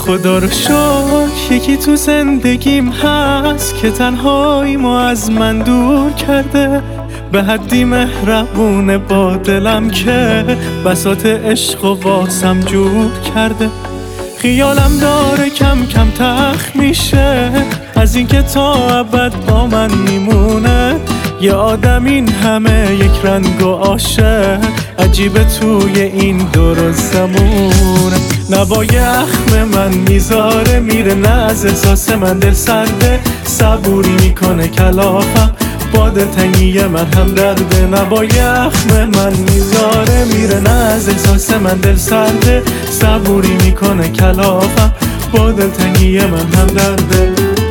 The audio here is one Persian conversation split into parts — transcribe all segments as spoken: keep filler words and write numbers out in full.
خدا رو شکر یکی تو زندگیم هست که تنهاییمو از من دور کرده، به حدی مهربونه با دلم که بساط عشق و واسم جور کرده. خیالم داره کم کم تخت میشه از اینکه تا ابد با من میمونه. یه آدم این همه یک رنگ و عاشق، عجیبه توی این دور و زمونه. نوای اخم من میذاره میره، نه از احساس من دل سرده، صبوری میکنه کلافم با دلتنگی من هم درده. نوای اخم من میذاره میره، نه از احساس من دل سرده، صبوری میکنه کلافم با دلتنگی من هم درده.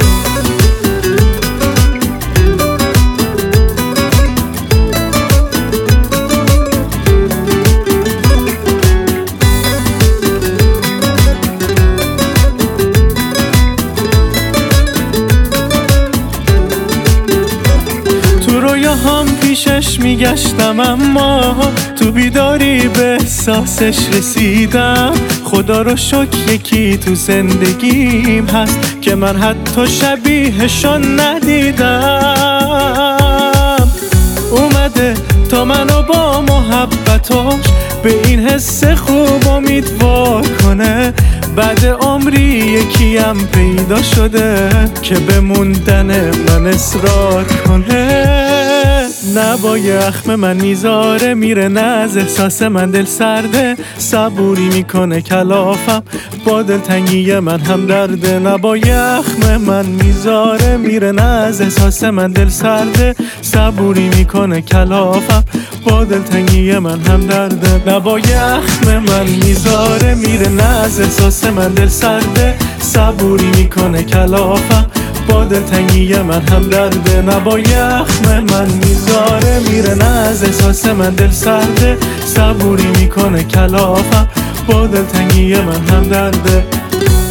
هم پیشش میگشتم اما تو بیداری به احساسش رسیدم. خدا رو شکر یکی تو زندگیم هست که من حتی شبیهشون ندیدم. اومده تا منو با محبتاش به این حس خوب امیدوار کنه. بعد عمری یکیم پیدا شده که به موندن من اصرار کنه. نوای اخم من میذاره میره، نه از احساس من دل سرده، صبوری میکنه کلافم با دلتنگی من هم درده. نوای اخم من میذاره میره، نه از احساس من دل سرده، صبوری میکنه کلافم با دلتنگی من هم درده. نوای اخم من میذاره میره، نه از احساس من دل سرده، صبوری میکنه کلافم با دلتنگی من هم درده. نوای اخم من میذاره میره، نه از احساس من دل سرده، صبوری میکنه کلافم با دلتنگی من هم درده.